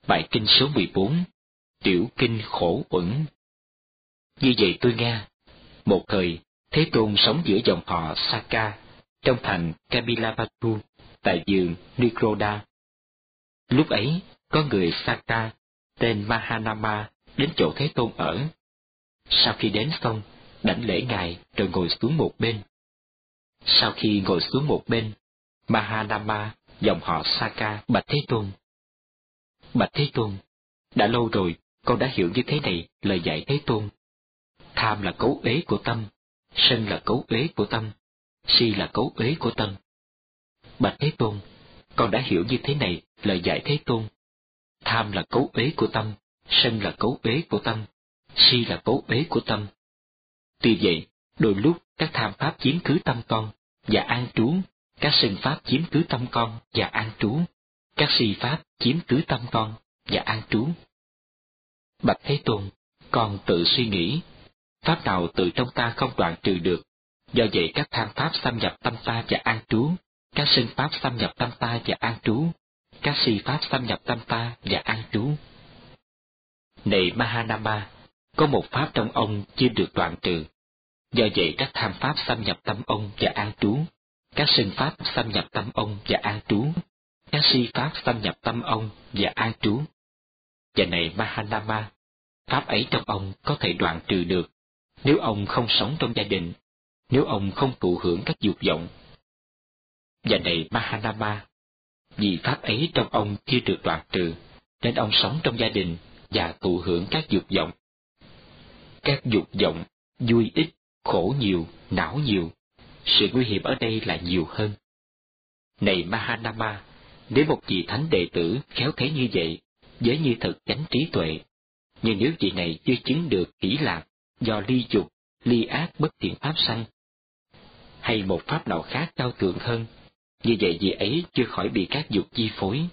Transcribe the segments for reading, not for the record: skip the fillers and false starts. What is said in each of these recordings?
Bài kinh số 14, Tiểu kinh khổ uẩn. Như vậy tôi nghe, một thời, Thế Tôn sống giữa dòng họ Saka, trong thành Kapilavatthu, tại vườn Nikroda. Lúc ấy, có người Saka, tên Mahanama, đến chỗ Thế Tôn ở. Sau khi đến xong, đảnh lễ Ngài rồi ngồi xuống một bên. Sau khi ngồi xuống một bên, Mahanama, dòng họ Saka, bạch Thế Tôn. Bạch Thế Tôn, đã lâu rồi con đã hiểu như thế này lời dạy Thế Tôn. Tham là cấu uế của tâm, sân là cấu uế của tâm, si là cấu uế của tâm. Bạch Thế Tôn, con đã hiểu như thế này lời dạy Thế Tôn. Tham là cấu uế của tâm, sân là cấu uế của tâm, si là cấu uế của tâm. Tuy vậy, đôi lúc các tham pháp chiếm cứ tâm con và an trú, các sân pháp chiếm cứ tâm con và an trú, các si pháp chiếm cứ tâm con và an trú. Bạch Thế Tôn, con tự suy nghĩ, pháp nào từ trong ta không đoạn trừ được, do vậy các tham pháp xâm nhập tâm ta và an trú, các sân pháp xâm nhập tâm ta và an trú, các si pháp xâm nhập tâm ta và an trú. Này Mahanama, có một pháp trong ông chưa được đoạn trừ, do vậy các tham pháp xâm nhập tâm ông và an trú, các sân pháp xâm nhập tâm ông và an trú, các si pháp xâm nhập tâm ông và an trú. Và này Mahanama, pháp ấy trong ông có thể đoạn trừ được, nếu ông không sống trong gia đình, nếu ông không thụ hưởng các dục vọng. Và này Mahanama, vì pháp ấy trong ông chưa được đoạn trừ, nên ông sống trong gia đình và thụ hưởng các dục vọng. Các dục vọng, vui ít, khổ nhiều, não nhiều, sự nguy hiểm ở đây là nhiều hơn. Này Mahanama, nếu một vị thánh đệ tử khéo thế như vậy, với như thực chánh trí tuệ, nhưng nếu vị này chưa chứng được hỷ lạc do ly dục, ly ác bất thiện pháp sanh, hay một pháp nào khác cao thượng hơn, như vậy vị ấy chưa khỏi bị các dục chi phối.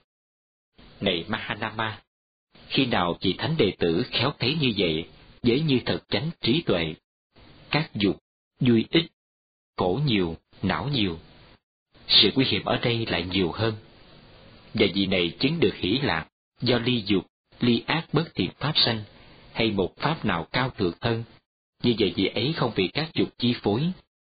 Này Mahanama, khi nào vị thánh đệ tử khéo thấy như vậy, với như thật chánh trí tuệ, các dục, vui ít, khổ nhiều, não nhiều, sự nguy hiểm ở đây lại nhiều hơn. Và vị này chứng được hỷ lạc do ly dục, ly ác bất thiện pháp sanh, hay một pháp nào cao thượng hơn, như vậy vị ấy không bị các dục chi phối.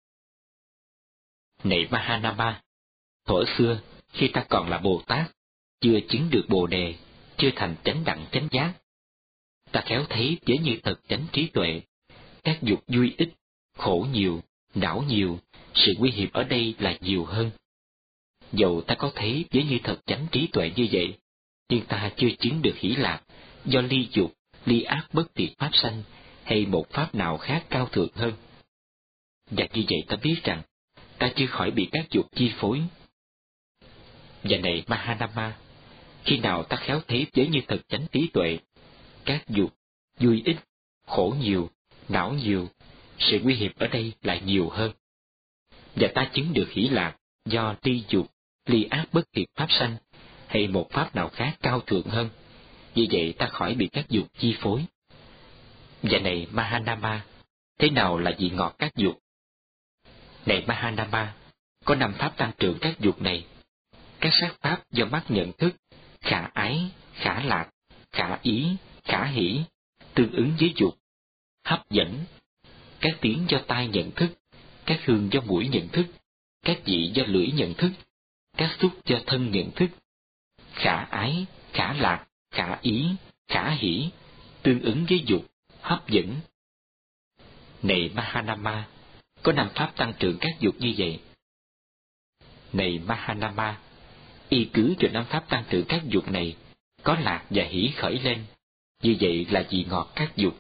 Này Mahanama, thuở xưa, khi ta còn là Bồ Tát, chưa chứng được Bồ Đề, chưa thành chánh đẳng chánh giác, ta khéo thấy với như thật chánh trí tuệ, các dục vui ít, khổ nhiều, não nhiều, sự nguy hiểm ở đây là nhiều hơn. Dầu ta có thấy với như thật chánh trí tuệ như vậy, nhưng ta chưa chứng được hỷ lạc do ly dục, ly ác bất thiện pháp sanh, hay một pháp nào khác cao thượng hơn. Và như vậy ta biết rằng ta chưa khỏi bị các dục chi phối. Và này Mahanama, khi nào ta khéo thấy với như thật chánh trí tuệ, các dục, vui ít, khổ nhiều, não nhiều, sự nguy hiểm ở đây lại nhiều hơn. Và ta chứng được hỷ lạc do ly dục, ly ác bất thiện pháp sanh, hay một pháp nào khác cao thượng hơn, vì vậy ta khỏi bị các dục chi phối. Và này Mahanama, thế nào là vị ngọt các dục? Này Mahanama, có 5 pháp tăng trưởng các dục này. Các sắc pháp do mắt nhận thức, khả ái, khả lạc, khả ý, khả hỷ, tương ứng với dục, hấp dẫn. Các tiếng do tai nhận thức, các hương do mũi nhận thức, các vị do lưỡi nhận thức, các xúc do thân nhận thức. Khả ái, khả lạc, khả ý, khả hỷ, tương ứng với dục, hấp dẫn. Này Mahanama, có 5 pháp tăng trưởng các dục như vậy. Này Mahanama, y cứ cho 5 pháp tăng trưởng các dục này, có lạc và hỷ khởi lên, như vậy là vị ngọt các dục.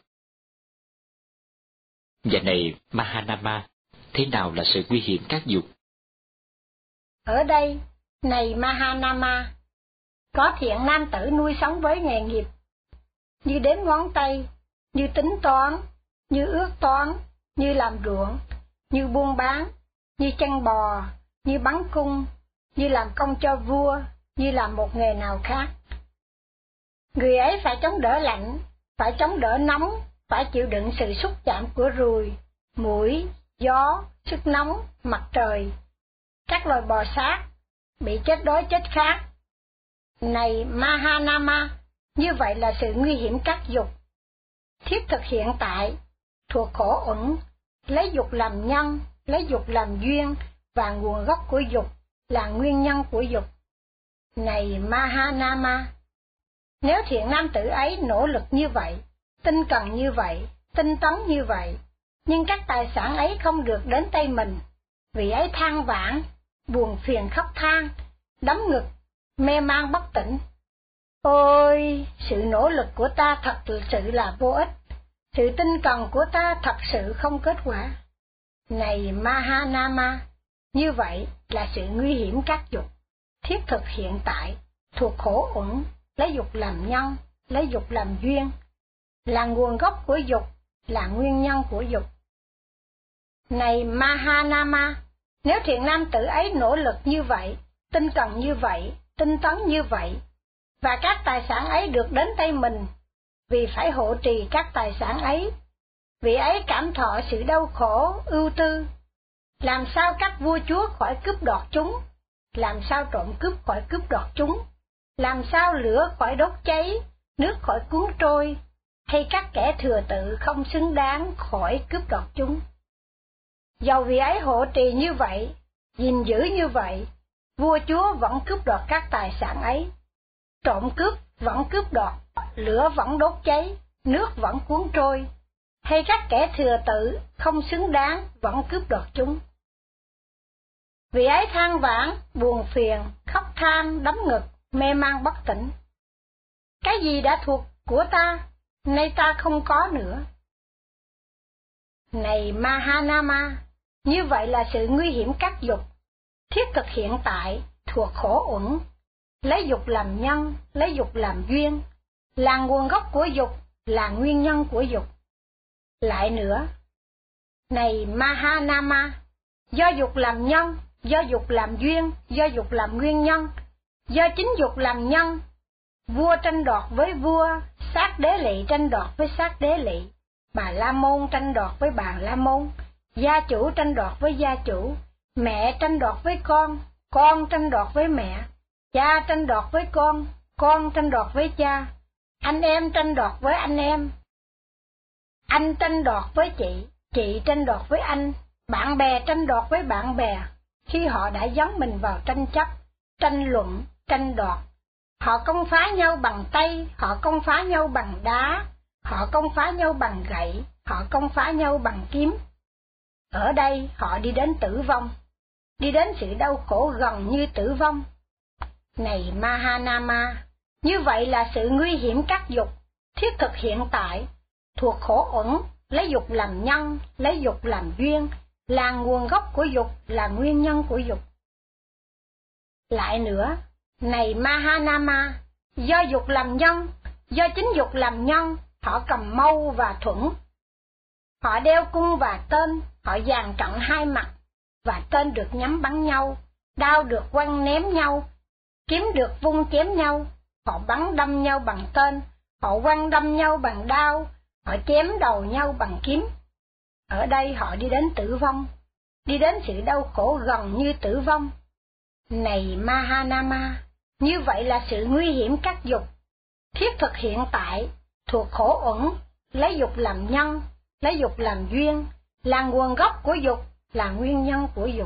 Và này Mahanama, thế nào là sự nguy hiểm các dục? Ở đây, này Mahanama, có thiện nam tử nuôi sống với nghề nghiệp, như đếm ngón tay, như tính toán, như ước toán, như làm ruộng, như buôn bán, như chăn bò, như bắn cung, như làm công cho vua, như làm một nghề nào khác. Người ấy phải chống đỡ lạnh, phải chống đỡ nóng, phải chịu đựng sự xúc chạm của ruồi, muỗi, gió, sức nóng, mặt trời, các loài bò sát, bị chết đói chết khát. Này Mahanama, như vậy là sự nguy hiểm các dục, thiết thực hiện tại, thuộc khổ uẩn, lấy dục làm nhân, lấy dục làm duyên, và nguồn gốc của dục là nguyên nhân của dục. Này Mahanama, nếu thiện nam tử ấy nỗ lực như vậy, tinh cần như vậy, tinh tấn như vậy, nhưng các tài sản ấy không được đến tay mình, vì ấy than vãn, buồn phiền khóc than, đấm ngực, mê man bất tỉnh. Ôi, sự nỗ lực của ta thật sự là vô ích, sự tinh cần của ta thật sự không kết quả. Này Mahanama, như vậy là sự nguy hiểm các dục, thiết thực hiện tại, thuộc khổ uẩn, lấy dục làm nhân, lấy dục làm duyên, là nguồn gốc của dục, là nguyên nhân của dục. Này Mahanama, nếu thiện nam tử ấy nỗ lực như vậy, tinh cần như vậy, tinh tấn như vậy, và các tài sản ấy được đến tay mình, vì phải hộ trì các tài sản ấy, vì ấy cảm thọ sự đau khổ, ưu tư, làm sao các vua chúa khỏi cướp đoạt chúng, làm sao trộm cướp khỏi cướp đoạt chúng, làm sao lửa khỏi đốt cháy, nước khỏi cuốn trôi, hay các kẻ thừa tự không xứng đáng khỏi cướp đoạt chúng. Dầu vì ấy hộ trì như vậy, gìn giữ như vậy, vua chúa vẫn cướp đoạt các tài sản ấy, trộm cướp vẫn cướp đoạt, lửa vẫn đốt cháy, nước vẫn cuốn trôi, hay các kẻ thừa tự không xứng đáng vẫn cướp đoạt chúng. Vì ấy than vãn, buồn phiền, khóc than, đấm ngực, mê man bất tỉnh. Cái gì đã thuộc của ta, nay ta không có nữa. Này Mahanama, như vậy là sự nguy hiểm các dục, thiết thực hiện tại, thuộc khổ uẩn, lấy dục làm nhân, lấy dục làm duyên, là nguồn gốc của dục, là nguyên nhân của dục. Lại nữa, này Mahanama, do dục làm nhân, do dục làm duyên, do dục làm nguyên nhân, do chính dục làm nhân, vua tranh đoạt với vua, sát đế lỵ tranh đoạt với sát đế lỵ, bà la môn tranh đoạt với bà la môn, gia chủ tranh đoạt với gia chủ, mẹ tranh đoạt với con tranh đoạt với mẹ, cha tranh đoạt với con tranh đoạt với cha, anh em tranh đoạt với anh tranh đoạt với chị tranh đoạt với anh, bạn bè tranh đoạt với bạn bè, khi họ đã dấn mình vào tranh chấp, tranh luận, tranh đoạt. Họ công phá nhau bằng tay, họ công phá nhau bằng đá, họ công phá nhau bằng gậy, họ công phá nhau bằng kiếm. Ở đây họ đi đến tử vong, đi đến sự đau khổ gần như tử vong. Này Mahanama, như vậy là sự nguy hiểm các dục, thiết thực hiện tại, thuộc khổ uẩn, lấy dục làm nhân, lấy dục làm duyên, là nguồn gốc của dục, là nguyên nhân của dục. Lại nữa, này Mahanama, do dục làm nhân, do chính dục làm nhân, họ cầm mâu và thuẫn, họ đeo cung và tên, họ dàn trận hai mặt, và tên được nhắm bắn nhau, đao được quăng ném nhau, kiếm được vung chém nhau, họ bắn đâm nhau bằng tên, họ quăng đâm nhau bằng đao, họ chém đầu nhau bằng kiếm. Ở đây họ đi đến tử vong, đi đến sự đau khổ gần như tử vong. Này Mahanama, như vậy là sự nguy hiểm các dục, thiết thực hiện tại, thuộc khổ uẩn, lấy dục làm nhân, lấy dục làm duyên, là nguồn gốc của dục, là nguyên nhân của dục.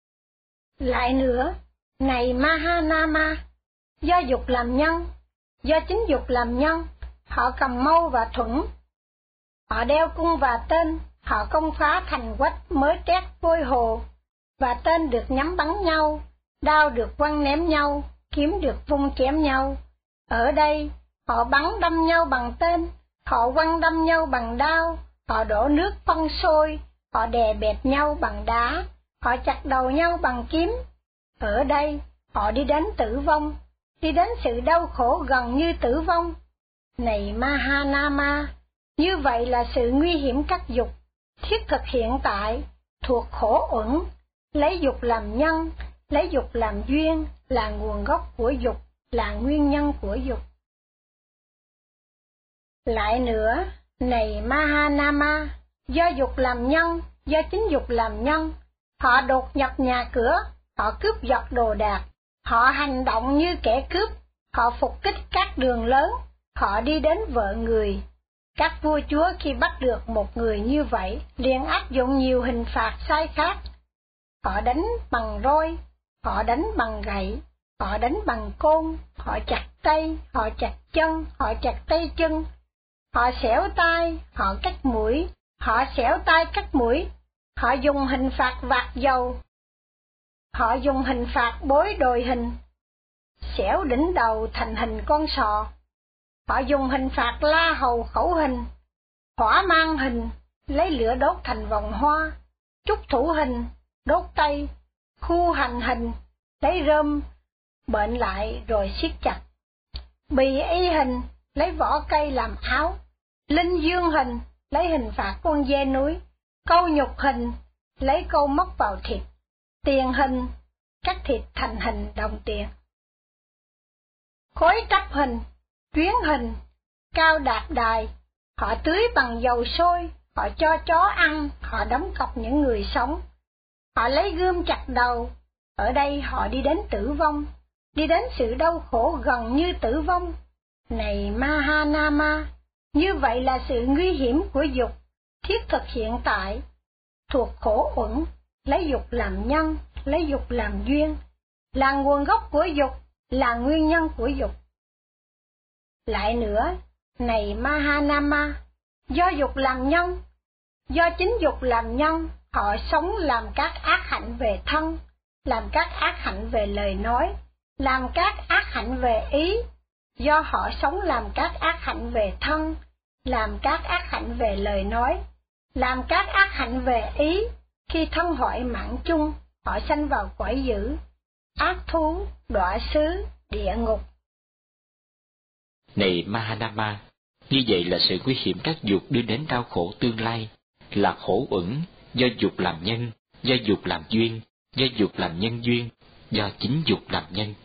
Lại nữa, này Mahanama, do dục làm nhân, do chính dục làm nhân, họ cầm mâu và thuẫn, họ đeo cung và tên, họ công phá thành quách mới trét vôi hồ, và tên được nhắm bắn nhau, đao được quăng ném nhau, kiếm được vung chém nhau. Ở đây, họ bắn đâm nhau bằng tên, họ quăng đâm nhau bằng đao, họ đổ nước phân sôi, họ đè bẹp nhau bằng đá, họ chặt đầu nhau bằng kiếm. Ở đây, họ đi đến tử vong, đi đến sự đau khổ gần như tử vong. Này Mahanama, như vậy là sự nguy hiểm các dục, thiết thực hiện tại, thuộc khổ uẩn, lấy dục làm nhân, lấy dục làm duyên, là nguồn gốc của dục, là nguyên nhân của dục. Lại nữa, này Mahanama, do dục làm nhân, do chính dục làm nhân, họ đột nhập nhà cửa, họ cướp giật đồ đạc, họ hành động như kẻ cướp, Họ phục kích các đường lớn, họ đi đến vợ người. Các vua chúa khi bắt được một người như vậy, liền áp dụng nhiều hình phạt sai khác. Họ đánh bằng roi, họ đánh bằng gậy, họ đánh bằng côn, họ chặt tay, họ chặt chân, họ chặt tay chân, họ xẻo tai, họ cắt mũi, họ xẻo tai cắt mũi, họ dùng hình phạt vạt dầu, họ dùng hình phạt bối đồi hình, xẻo đỉnh đầu thành hình con sò, họ dùng hình phạt la hầu khẩu hình, hỏa mang hình, lấy lửa đốt thành vòng hoa, trúc thủ hình, đốt tay, khu hành hình, lấy rơm bệnh lại rồi siết chặt, bì y hình, lấy vỏ cây làm áo, linh dương hình, lấy hình phạt con dê núi, câu nhục hình, lấy câu móc vào thịt, tiền hình, cắt thịt thành hình đồng tiền, khối trắp hình, chuyến hình, cao đạt đài, họ tưới bằng dầu sôi, họ cho chó ăn, họ đóng cọc những người sống, họ lấy gươm chặt đầu, ở đây họ đi đến tử vong, đi đến sự đau khổ gần như tử vong. Này Mahanama, như vậy là sự nguy hiểm của dục, thiết thực hiện tại, thuộc khổ uẩn, lấy dục làm nhân, lấy dục làm duyên, là nguồn gốc của dục, là nguyên nhân của dục. Lại nữa, này Mahanama, do dục làm nhân, do chính dục làm nhân, họ sống làm các ác hạnh về thân, làm các ác hạnh về lời nói, làm các ác hạnh về ý, do họ sống làm các ác hạnh về thân, làm các ác hạnh về lời nói, làm các ác hạnh về ý, khi thân hoại mạng chung, họ sanh vào cõi dữ, ác thú, đọa xứ, địa ngục. Này Mahanama, như vậy là sự nguy hiểm các dục đưa đến đau khổ tương lai, là khổ uẩn, do dục làm nhân, do dục làm duyên, do dục làm nhân duyên, do chính dục làm nhân.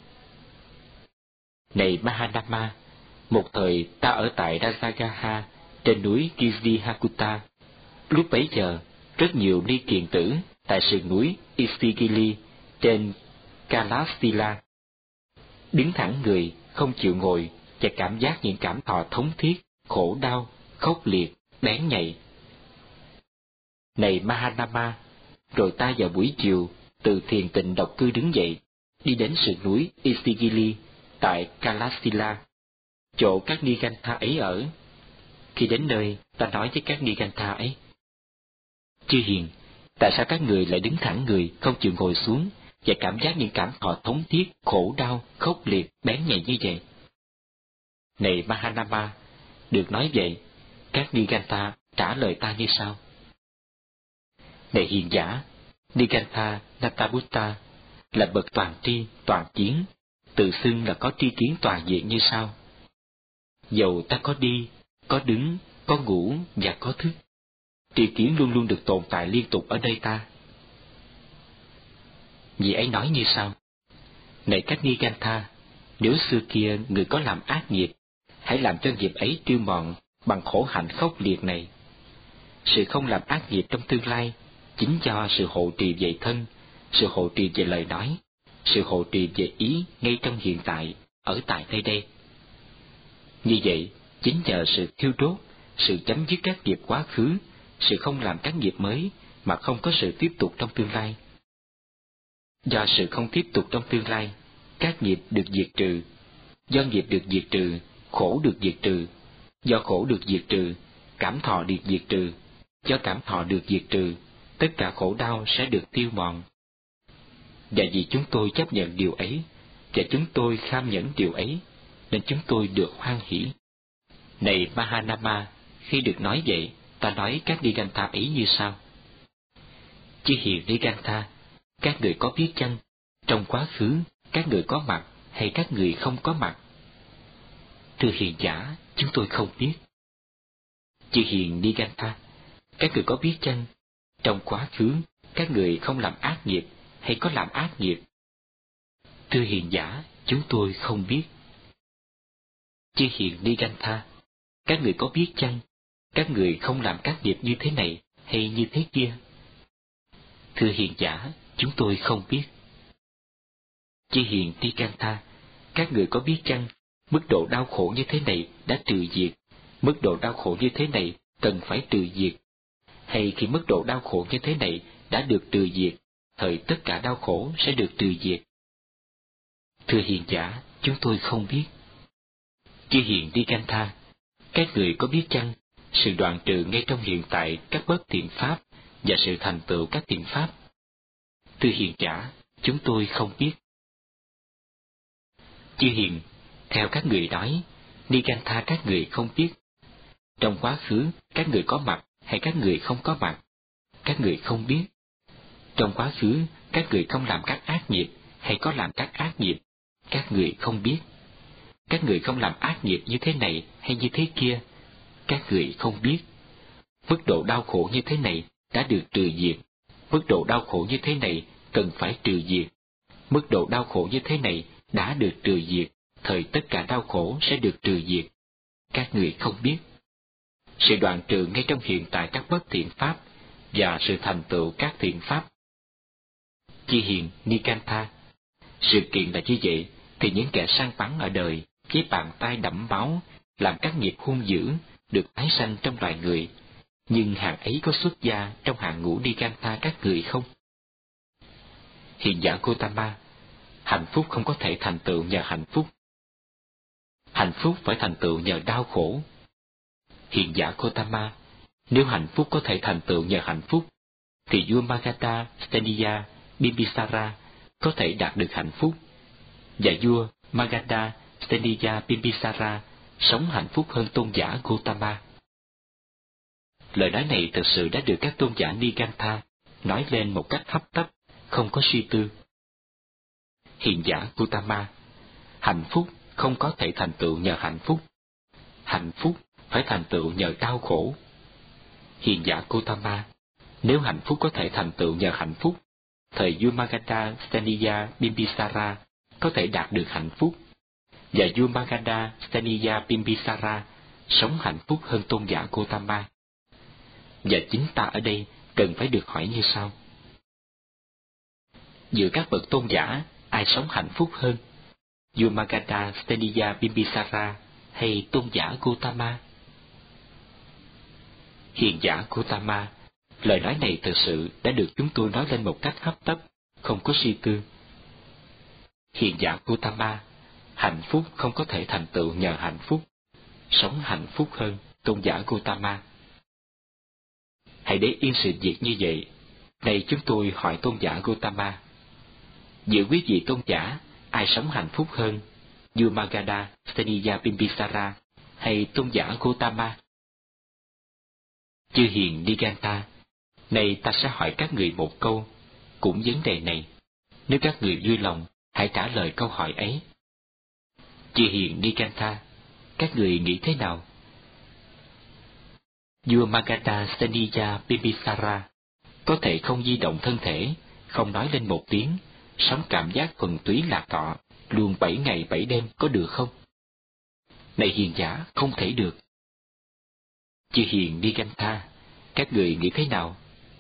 Này Mahanama, một thời ta ở tại Rajagaha, trên núi Kizihakuta. Lúc bấy giờ, rất nhiều ni kiền tử tại sườn núi Isigili trên Kalasila đứng thẳng người, không chịu ngồi, và cảm giác những cảm thọ thống thiết, khổ đau, khốc liệt, bén nhạy. Này Mahanama, rồi ta vào buổi chiều từ thiền tịnh độc cư đứng dậy, đi đến sườn núi Isigili tại Kalasila, chỗ các Nigantha ấy ở. Khi đến nơi, ta nói với các Nigantha ấy: Chư hiền, tại sao các người lại đứng thẳng người, không chịu ngồi xuống, và cảm giác những cảm thọ thống thiết, khổ đau, khốc liệt, bén nhạy như vậy? Này Mahanama, được nói vậy, các Nigantha trả lời ta như sau: Này hiền giả, Nigantha Nathabutta là bậc toàn tri, toàn kiến, tự xưng là có tri kiến toàn diện như sau: Dầu ta có đi, có đứng, có ngủ và có thức, tri kiến luôn luôn được tồn tại liên tục ở đây ta. Vị ấy nói như sau: Này các Nigantha, nếu xưa kia người có làm ác nghiệp, hãy làm cho nghiệp ấy tiêu mòn bằng khổ hạnh khốc liệt này. Sự không làm ác nghiệp trong tương lai chính do sự hộ trì về thân, sự hộ trì về lời nói, sự hộ trì về ý ngay trong hiện tại, ở tại nơi đây. Như vậy, chính nhờ sự thiêu đốt, sự chấm dứt các nghiệp quá khứ, sự không làm các nghiệp mới mà không có sự tiếp tục trong tương lai. Do sự không tiếp tục trong tương lai, các nghiệp được diệt trừ. Do nghiệp được diệt trừ, khổ được diệt trừ. Do khổ được diệt trừ, cảm thọ được diệt trừ. Do cảm thọ được diệt trừ, tất cả khổ đau sẽ được tiêu mòn. Và vì chúng tôi chấp nhận điều ấy, và chúng tôi kham nhẫn điều ấy, nên chúng tôi được hoan hỷ. Này Mahanama, khi được nói vậy, ta nói các Nigantha ấy như sau: Chư hiền Nigantha, các người có biết chăng, trong quá khứ, các người có mặt hay các người không có mặt? Thưa hiền giả, chúng tôi không biết. Chư hiền Nigantha, các người có biết chăng, trong quá khứ, các người không làm ác nghiệp hay có làm ác nghiệp? Thưa hiền giả, chúng tôi không biết. Chư hiền Nigantha, các người có biết chăng, các người không làm các nghiệp như thế này hay như thế kia? Thưa hiền giả, chúng tôi không biết. Chư hiền Nigantha, các người có biết chăng, mức độ đau khổ như thế này đã trừ diệt, mức độ đau khổ như thế này cần phải trừ diệt, hay khi mức độ đau khổ như thế này đã được trừ diệt, thời tất cả đau khổ sẽ được trừ diệt? Thưa hiền giả, chúng tôi không biết. Chư hiền Nikantha, các người có biết chăng sự đoạn trừ ngay trong hiện tại các bất thiện pháp và sự thành tựu các thiện pháp? Thưa hiền giả, chúng tôi không biết. Chư hiền, theo các người nói, Nikantha các người không biết. Trong quá khứ, các người có mặt hay các người không có mặt, các người không biết. Trong quá khứ, các người không làm các ác nghiệp hay có làm các ác nghiệp, các người không biết. Các người không làm ác nghiệp như thế này hay như thế kia, các người không biết. Mức độ đau khổ như thế này đã được trừ diệt, mức độ đau khổ như thế này cần phải trừ diệt. Mức độ đau khổ như thế này đã được trừ diệt, thời tất cả đau khổ sẽ được trừ diệt. Các người không biết. Sự đoạn trừ ngay trong hiện tại các bất thiện pháp và sự thành tựu các thiện pháp. Chư hiền Nikantha, sự kiện là như vậy, thì những kẻ săn bắn ở đời với bàn tay đẫm máu, làm các nghiệp hung dữ, được tái sanh trong loài người, nhưng hàng ấy có xuất gia trong hạng ngũ Nikantha các người không? Hiền giả Gotama, hạnh phúc không có thể thành tựu nhờ hạnh phúc. Hạnh phúc phải thành tựu nhờ đau khổ. Hiền giả Gotama, nếu hạnh phúc có thể thành tựu nhờ hạnh phúc, thì vua Magadha Steniya Bimbisara có thể đạt được hạnh phúc, và vua Magadha Steniya Bimbisara sống hạnh phúc hơn tôn giả Gotama. Lời nói này thực sự đã được các tôn giả Nikantha nói lên một cách hấp tấp, không có suy tư. Hiền giả Gotama, hạnh phúc không có thể thành tựu nhờ hạnh phúc. Hạnh phúc phải thành tựu nhờ đau khổ. Hiền giả Gotama, nếu hạnh phúc có thể thành tựu nhờ hạnh phúc, thời vua Magadha Steniya Bimbisara có thể đạt được hạnh phúc, và vua Magadha Steniya Bimbisara sống hạnh phúc hơn tôn giả Gotama. Và chính ta ở đây cần phải được hỏi như sau: giữa các bậc tôn giả, ai sống hạnh phúc hơn, vua Magadha Steniya Bimbisara hay tôn giả Gotama? Hiền giả Gotama, lời nói này thực sự đã được chúng tôi nói lên một cách hấp tấp, không có suy tư. Hiền giả Gotama, hạnh phúc không có thể thành tựu nhờ hạnh phúc. Sống hạnh phúc hơn tôn giả Gotama. Hãy để yên sự việc như vậy. Này chúng tôi hỏi tôn giả Gotama, giữa quý vị tôn giả, ai sống hạnh phúc hơn, vua Magadha Steniya Bimbisara hay tôn giả Gotama? Chư hiền Nikantha, này ta sẽ hỏi các người một câu, cũng vấn đề này. Nếu các người vui lòng, hãy trả lời câu hỏi ấy. Chư hiền Nikantha, các người nghĩ thế nào? Vua Magadha Steniya Bimbisara có thể không di động thân thể, không nói lên một tiếng, sống cảm giác thuần túy lạc thọ, luôn 7 ngày 7 đêm, có được không? Này hiền giả, không thể được. Chư hiền Nikantha, các người nghĩ thế nào?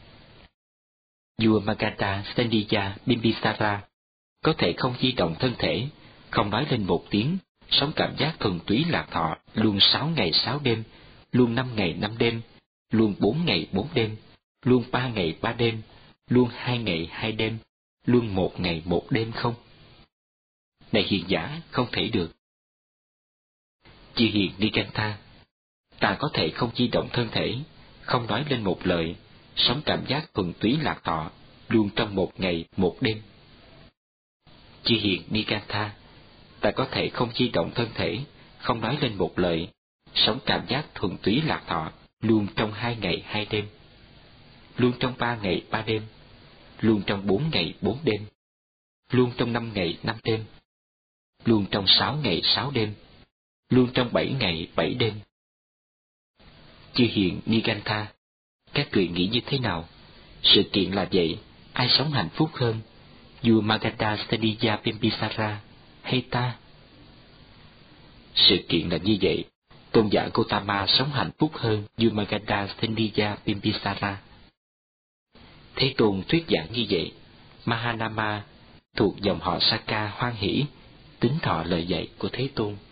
Vua Magadha Steniya Bimbisara có thể không di động thân thể, không nói lên một tiếng, sống cảm giác thuần túy lạc thọ, luôn 6 ngày 6 đêm, luôn 5 ngày 5 đêm, luôn 4 ngày 4 đêm, luôn 3 ngày 3 đêm, luôn 2 ngày 2 đêm, luôn 1 ngày 1 đêm không? Này hiền giả, không thể được. Chư hiền Nikantha, ta có thể không di động thân thể, không nói lên một lời, sống cảm giác thuần túy lạc thọ, luôn trong 1 ngày 1 đêm. Chư hiền Nikantha, ta có thể không di động thân thể, không nói lên một lời, sống cảm giác thuần túy lạc thọ, luôn trong 2 ngày 2 đêm, luôn trong 3 ngày 3 đêm, luôn trong 4 ngày 4 đêm, luôn trong 5 ngày 5 đêm, luôn trong 6 ngày 6 đêm, luôn trong 7 ngày 7 đêm. Chư hiền Nikantha, các người nghĩ như thế nào? Sự kiện là vậy, ai sống hạnh phúc hơn, vua Magadha Steniya Bimbisara hay ta? Sự kiện là như vậy, tôn giả Gotama sống hạnh phúc hơn vua Magadha Steniya Bimbisara. Thế Tôn thuyết giảng như vậy, Mahanama thuộc dòng họ Saka hoan hỷ, tín thọ lời dạy của Thế Tôn.